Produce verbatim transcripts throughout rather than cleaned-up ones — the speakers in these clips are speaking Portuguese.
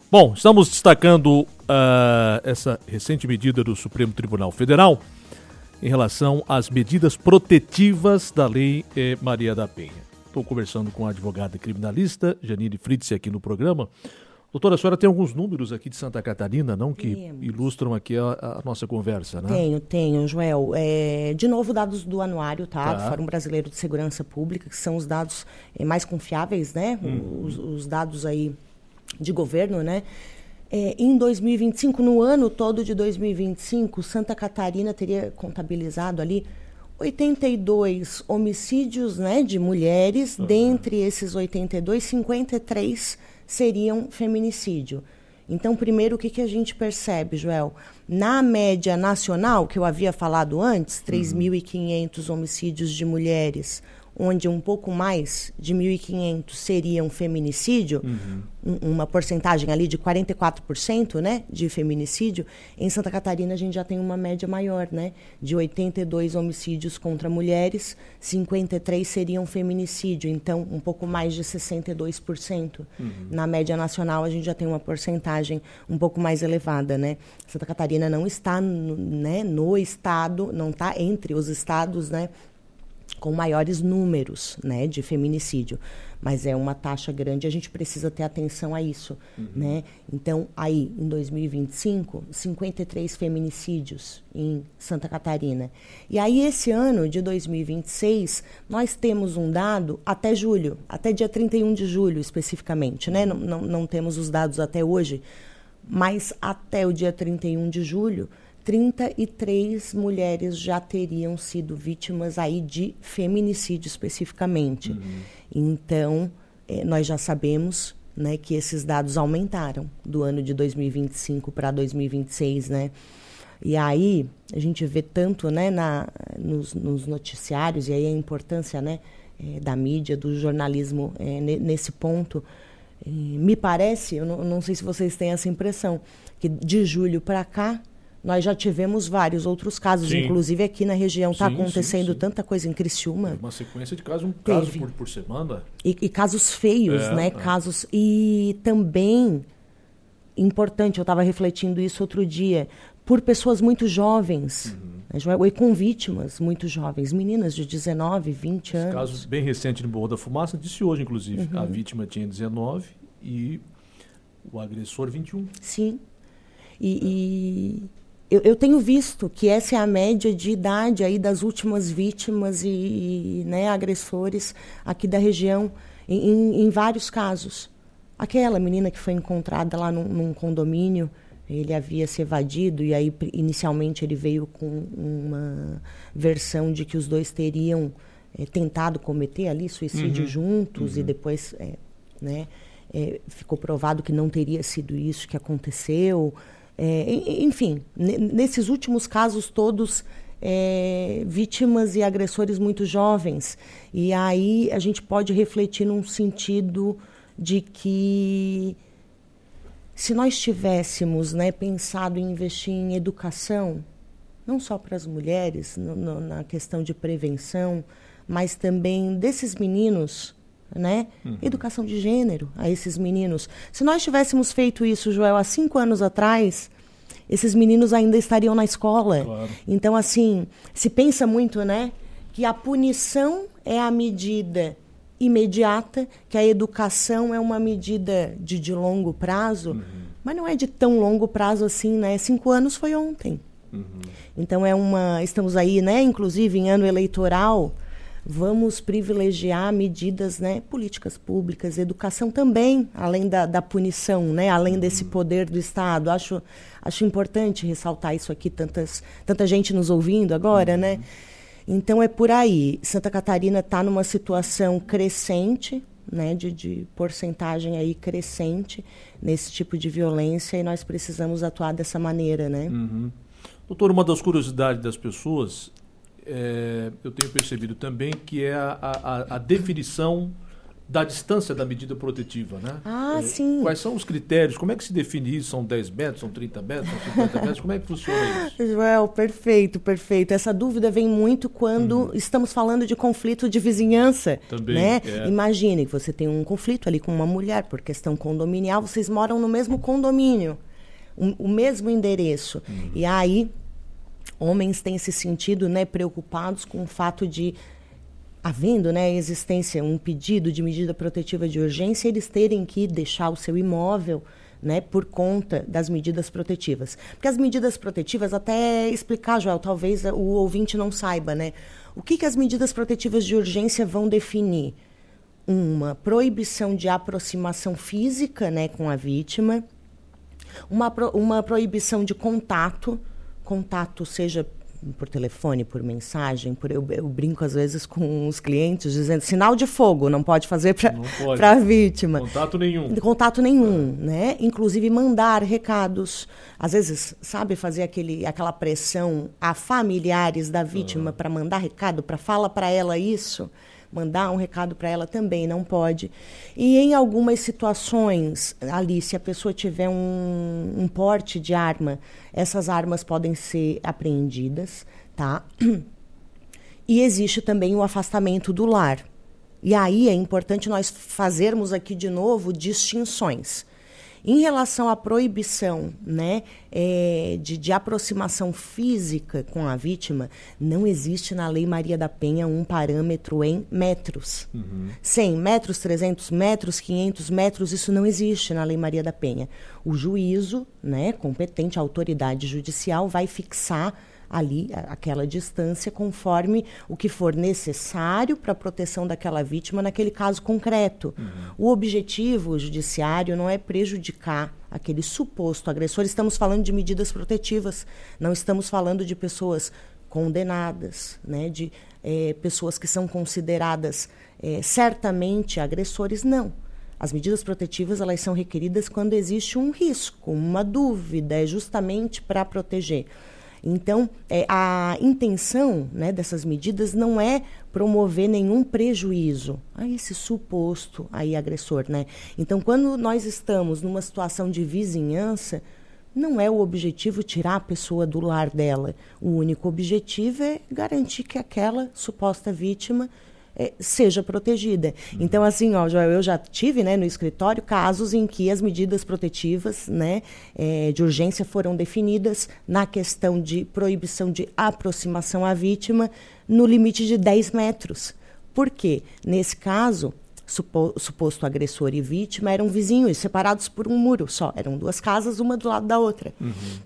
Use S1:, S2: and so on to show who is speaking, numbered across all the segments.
S1: Bom, estamos destacando uh, essa recente medida do Supremo Tribunal Federal em relação às medidas protetivas da Lei eh, Maria da Penha. Estou conversando com a advogada criminalista Janine Fritz aqui no programa. Doutora, a senhora tem alguns números aqui de Santa Catarina, não? Que Temos. ilustram aqui a, a nossa conversa, né?
S2: Tenho, tenho, Joel. É, de novo, dados do anuário, tá? tá? Do Fórum Brasileiro de Segurança Pública, que são os dados é, mais confiáveis, né? Hum. Os, os dados aí de governo, né? É, em dois mil e vinte e cinco, no ano todo de dois mil e vinte e cinco, Santa Catarina teria contabilizado ali oitenta e dois homicídios, né, de mulheres. Uhum. Dentre esses oitenta e dois, cinquenta e três seriam feminicídio. Então, primeiro, o que, que a gente percebe, Joel? Na média nacional, que eu havia falado antes, três mil e quinhentos uhum. homicídios de mulheres, onde um pouco mais de mil e quinhentos seriam feminicídio, uhum. um, uma porcentagem ali de quarenta e quatro por cento, né, de feminicídio. Em Santa Catarina a gente já tem uma média maior, né, de oitenta e dois homicídios contra mulheres, cinquenta e três seriam feminicídio, então um pouco mais de sessenta e dois por cento. Uhum. Na média nacional a gente já tem uma porcentagem um pouco mais elevada, né. Santa Catarina não está no, né, no estado, não está entre os estados, né, com maiores números, né, de feminicídio, mas é uma taxa grande, a gente precisa ter atenção a isso, uhum. né? Então, aí, em dois mil e vinte e cinco, cinquenta e três feminicídios em Santa Catarina. E aí, esse ano de dois mil e vinte e seis, nós temos um dado até julho, até dia trinta e um de julho, especificamente, né? Não, não, não temos os dados até hoje, mas até o dia trinta e um de julho, trinta e três mulheres já teriam sido vítimas aí de feminicídio especificamente. Uhum. Então, eh, nós já sabemos, né, que esses dados aumentaram do ano de dois mil e vinte e cinco para dois mil e vinte e seis, né? E aí, a gente vê tanto, né, na, nos, nos noticiários, e aí a importância, né, eh, da mídia, do jornalismo eh, n- nesse ponto. Eh, me parece, eu não, não sei se vocês têm essa impressão, que de julho para cá, nós já tivemos vários outros casos, sim. Inclusive aqui na região está acontecendo sim, sim. tanta coisa em Criciúma.
S1: É uma sequência de casos, um caso por, por semana.
S2: E, e casos feios, é, né? É. Casos. E também, importante, eu estava refletindo isso outro dia, por pessoas muito jovens, uhum. né, e com vítimas muito jovens, meninas de dezenove, vinte
S1: Esse
S2: anos.
S1: Casos bem recente no Morro da Fumaça, disse hoje, inclusive. Uhum. A vítima tinha dezenove e o agressor vinte e um.
S2: Sim. E... É. e... Eu, eu tenho visto que essa é a média de idade aí das últimas vítimas e, e né, agressores aqui da região, em, em, em vários casos. Aquela menina que foi encontrada lá num, num condomínio, ele havia se evadido e aí inicialmente ele veio com uma versão de que os dois teriam é, tentado cometer ali suicídio uhum. juntos uhum. e depois é, né, é, ficou provado que não teria sido isso que aconteceu. É, enfim, n- nesses últimos casos todos, é, vítimas e agressores muito jovens. E aí a gente pode refletir num sentido de que se nós tivéssemos, né, pensado em investir em educação, não só para as mulheres, no, no, na questão de prevenção, mas também desses meninos, né? Uhum. Educação de gênero a esses meninos. Se nós tivéssemos feito isso, Joel, há cinco anos atrás, esses meninos ainda estariam na escola. Claro. Então, assim, se pensa muito, né, que a punição é a medida imediata, que a educação é uma medida de, de longo prazo, uhum. mas não é de tão longo prazo assim, né? Cinco anos foi ontem. Uhum. Então, é uma... Estamos aí, né, inclusive em ano eleitoral. Vamos privilegiar medidas, né, políticas públicas, educação também, além da, da punição, né, além uhum. desse poder do Estado. Acho, acho importante ressaltar isso aqui, tantas, tanta gente nos ouvindo agora, uhum. né? Então é por aí. Santa Catarina está numa situação crescente, né, de, de porcentagem aí crescente nesse tipo de violência e nós precisamos atuar dessa maneira, né?
S1: Uhum. Doutor, uma das curiosidades das pessoas... É, eu tenho percebido também que é a, a, a definição da distância da medida protetiva, né?
S2: Ah,
S1: é,
S2: sim.
S1: Quais são os critérios? Como é que se define isso? São dez metros, são trinta metros, são cinquenta metros? Como é que funciona isso?
S2: Joel, perfeito, perfeito. Essa dúvida vem muito quando uhum. estamos falando de conflito de vizinhança.
S1: Também,
S2: né?
S1: É.
S2: Imagine que você tem um conflito ali com uma mulher por questão condominial, vocês moram no mesmo condomínio, o, o mesmo endereço. Uhum. E aí, homens têm se sentido, né, preocupados com o fato de, havendo, né, existência, um pedido de medida protetiva de urgência, eles terem que deixar o seu imóvel, né, por conta das medidas protetivas. Porque as medidas protetivas, até explicar, Joel, talvez o ouvinte não saiba, né? O que, que as medidas protetivas de urgência vão definir? Uma proibição de aproximação física, né, com a vítima, uma, pro, uma proibição de contato, contato seja por telefone, por mensagem, por, eu, eu brinco às vezes com os clientes dizendo sinal de fogo, não pode fazer para a vítima.
S1: Contato nenhum.
S2: Contato nenhum, é. né? Inclusive mandar recados. Às vezes, sabe, fazer aquele, aquela pressão a familiares da vítima ah. para mandar recado, para falar para ela isso. Mandar um recado para ela também não pode. E em algumas situações, ali, se a pessoa tiver um, um porte de arma, essas armas podem ser apreendidas, tá? E existe também o afastamento do lar. E aí é importante nós fazermos aqui de novo distinções. Em relação à proibição, né, é, de, de aproximação física com a vítima, não existe na Lei Maria da Penha um parâmetro em metros. Uhum. cem metros, trezentos metros, quinhentos metros, isso não existe na Lei Maria da Penha. O juízo, né, competente, a autoridade judicial, vai fixar ali aquela distância conforme o que for necessário para a proteção daquela vítima naquele caso concreto. Uhum. O objetivo judiciário não é prejudicar aquele suposto agressor. Estamos falando de medidas protetivas, não estamos falando de pessoas condenadas, né, de é, pessoas que são consideradas é, certamente agressores, não. As medidas protetivas, elas são requeridas quando existe um risco, uma dúvida, é justamente para proteger. Então, é, a intenção, né, dessas medidas não é promover nenhum prejuízo a esse suposto aí agressor, né? Então, quando nós estamos numa situação de vizinhança, não é o objetivo tirar a pessoa do lar dela. O único objetivo é garantir que aquela suposta vítima É, seja protegida. Uhum. Então, assim, ó, Joel, eu já tive, né, no escritório casos em que as medidas protetivas, né, é, de urgência foram definidas na questão de proibição de aproximação à vítima no limite de dez metros. Por quê? Nesse caso, supo, suposto agressor e vítima eram vizinhos, separados por um muro só. Eram duas casas, uma do lado da outra. Uhum.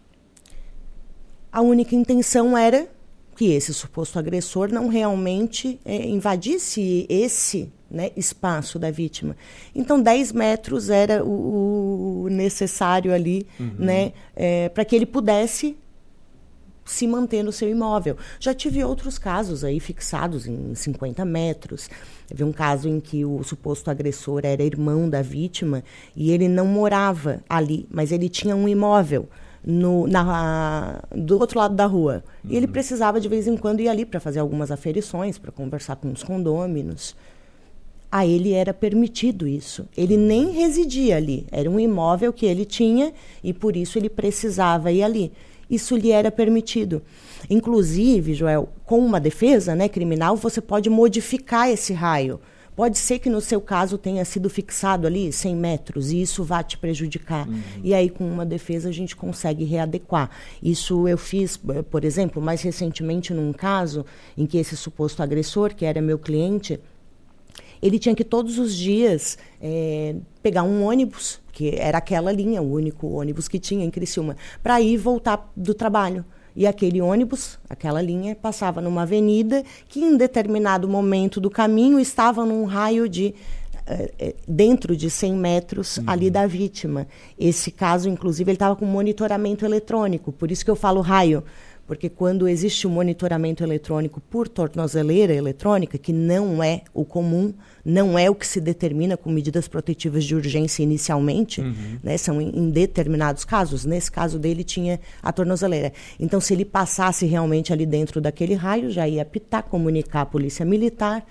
S2: A única intenção era que esse suposto agressor não realmente é, invadisse esse, né, espaço da vítima. Então, dez metros era o, o necessário ali, uhum. né, é, para que ele pudesse se manter no seu imóvel. Já tive outros casos aí fixados em cinquenta metros. Teve um caso em que o suposto agressor era irmão da vítima e ele não morava ali, mas ele tinha um imóvel No, na, do outro lado da rua. Uhum. E ele precisava, de vez em quando, ir ali para fazer algumas aferições, para conversar com os condôminos. A ele era permitido isso. Ele uhum. nem residia ali. Era um imóvel que ele tinha e, por isso, ele precisava ir ali. Isso lhe era permitido. Inclusive, Joel, com uma defesa, né, criminal, você pode modificar esse raio. Pode ser que no seu caso tenha sido fixado ali cem metros e isso vai te prejudicar. Uhum. E aí, com uma defesa, a gente consegue readequar. Isso eu fiz, por exemplo, mais recentemente num caso em que esse suposto agressor, que era meu cliente, ele tinha que todos os dias é, pegar um ônibus, que era aquela linha, o único ônibus que tinha em Criciúma, para ir e voltar do trabalho. E aquele ônibus, aquela linha, passava numa avenida que em determinado momento do caminho estava num raio de, uh, dentro de cem metros, uhum. ali da vítima. Esse caso, inclusive, ele estava com monitoramento eletrônico, por isso que eu falo raio, porque quando existe o monitoramento eletrônico por tornozeleira eletrônica, que não é o comum, não é o que se determina com medidas protetivas de urgência inicialmente, uhum. né, são em, em determinados casos. Nesse caso dele tinha a tornozeleira. Então, se ele passasse realmente ali dentro daquele raio, já ia apitar, comunicar a polícia militar,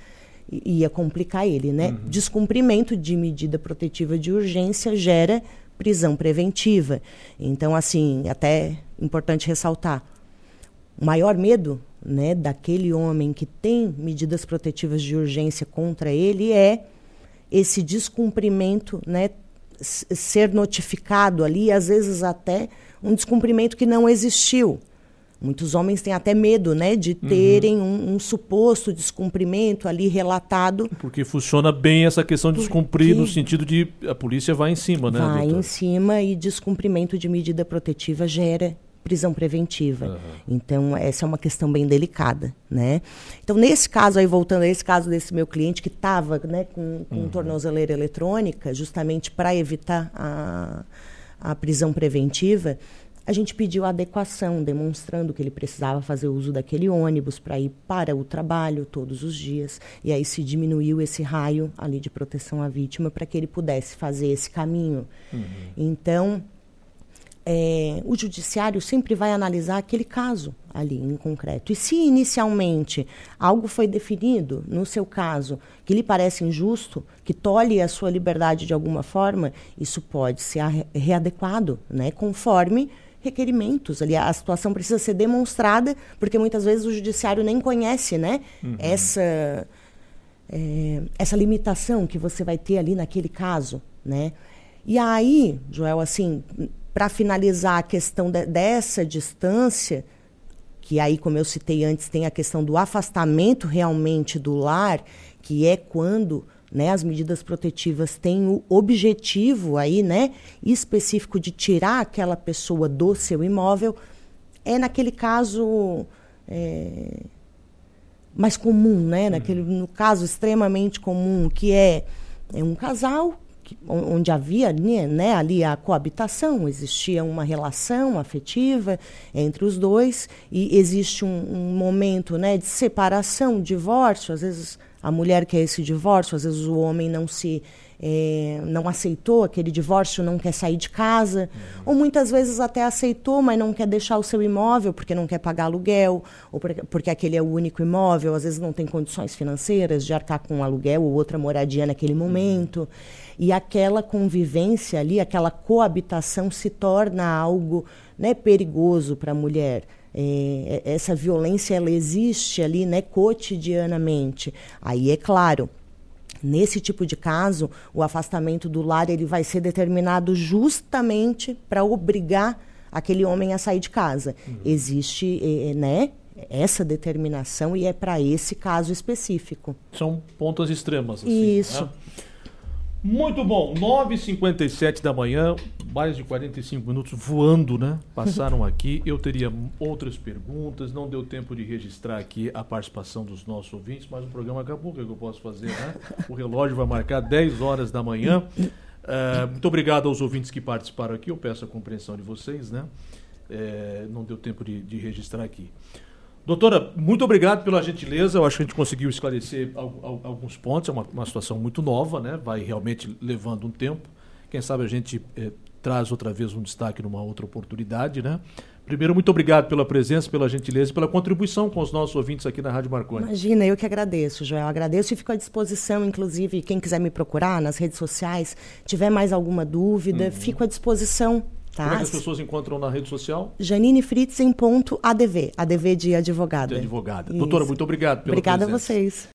S2: ia complicar ele, né? Uhum. Descumprimento de medida protetiva de urgência gera prisão preventiva. Então, assim, até importante ressaltar, o maior medo, né, daquele homem que tem medidas protetivas de urgência contra ele é esse descumprimento, né, ser notificado ali, às vezes até um descumprimento que não existiu. Muitos homens têm até medo, né, de terem uhum. um, um suposto descumprimento ali relatado.
S1: Porque funciona bem essa questão de descumprir no sentido de a polícia vai em cima, né,
S2: vai
S1: doutora?
S2: em cima e descumprimento de medida protetiva gera prisão preventiva. Uhum. Então, essa é uma questão bem delicada, né? Então, nesse caso aí, voltando a esse caso desse meu cliente que estava, né, com, com uhum. tornozeleira eletrônica, justamente para evitar a, a prisão preventiva, a gente pediu a adequação, demonstrando que ele precisava fazer uso daquele ônibus para ir para o trabalho todos os dias. E aí se diminuiu esse raio ali de proteção à vítima para que ele pudesse fazer esse caminho. Uhum. Então, é, o judiciário sempre vai analisar aquele caso ali em concreto. E se inicialmente algo foi definido, no seu caso, que lhe parece injusto, que tolhe a sua liberdade de alguma forma, isso pode ser readequado, né, conforme requerimentos. Ali, a situação precisa ser demonstrada, porque muitas vezes o judiciário nem conhece, né, uhum. essa, é, essa limitação que você vai ter ali naquele caso, né? E aí, Joel, assim, para finalizar a questão de, dessa distância, que aí, como eu citei antes, tem a questão do afastamento realmente do lar, que é quando, né, as medidas protetivas têm o objetivo aí, né, específico de tirar aquela pessoa do seu imóvel, é naquele caso é, mais comum, né, naquele, no caso extremamente comum, que é, é um casal que, onde havia, né, ali a coabitação, existia uma relação afetiva entre os dois e existe um, um momento, né, de separação, divórcio, às vezes a mulher quer esse divórcio, às vezes o homem não se é, não aceitou aquele divórcio, não quer sair de casa, uhum. ou muitas vezes até aceitou, mas não quer deixar o seu imóvel porque não quer pagar aluguel, ou porque aquele é o único imóvel, às vezes não tem condições financeiras de arcar com um aluguel ou outra moradia naquele momento. Uhum. E aquela convivência ali, aquela coabitação se torna algo, né, perigoso para a mulher. É, essa violência ela existe ali, né, cotidianamente. Aí é claro, nesse tipo de caso, o afastamento do lar ele vai ser determinado justamente para obrigar aquele homem a sair de casa. Uhum. Existe, é, né, essa determinação e é para esse caso específico.
S1: São pontos extremos, assim.
S2: Isso.
S1: Né? Muito bom, nove e cinquenta e sete da manhã, mais de quarenta e cinco minutos voando, né? Passaram aqui. Eu teria outras perguntas, não deu tempo de registrar aqui a participação dos nossos ouvintes, mas o programa acabou, o que eu posso fazer, né? O relógio vai marcar dez horas da manhã. Uh, muito obrigado aos ouvintes que participaram aqui, eu peço a compreensão de vocês, né? É, não deu tempo de, de registrar aqui. Doutora, muito obrigado pela gentileza, eu acho que a gente conseguiu esclarecer alguns pontos, é uma, uma situação muito nova, né? Vai realmente levando um tempo, quem sabe a gente eh, traz outra vez um destaque numa outra oportunidade, né? Primeiro, muito obrigado pela presença, pela gentileza e pela contribuição com os nossos ouvintes aqui na Rádio Marconi.
S2: Imagina, eu que agradeço, Joel, agradeço e fico à disposição, inclusive, quem quiser me procurar nas redes sociais, tiver mais alguma dúvida, uhum. fico à disposição. Tá.
S1: Como é que as pessoas encontram na rede social?
S2: Janine Fritzen ponto A D V, A D V de advogada.
S1: De advogada. Isso. Doutora, muito obrigado pela
S2: Obrigada
S1: presença.
S2: a vocês.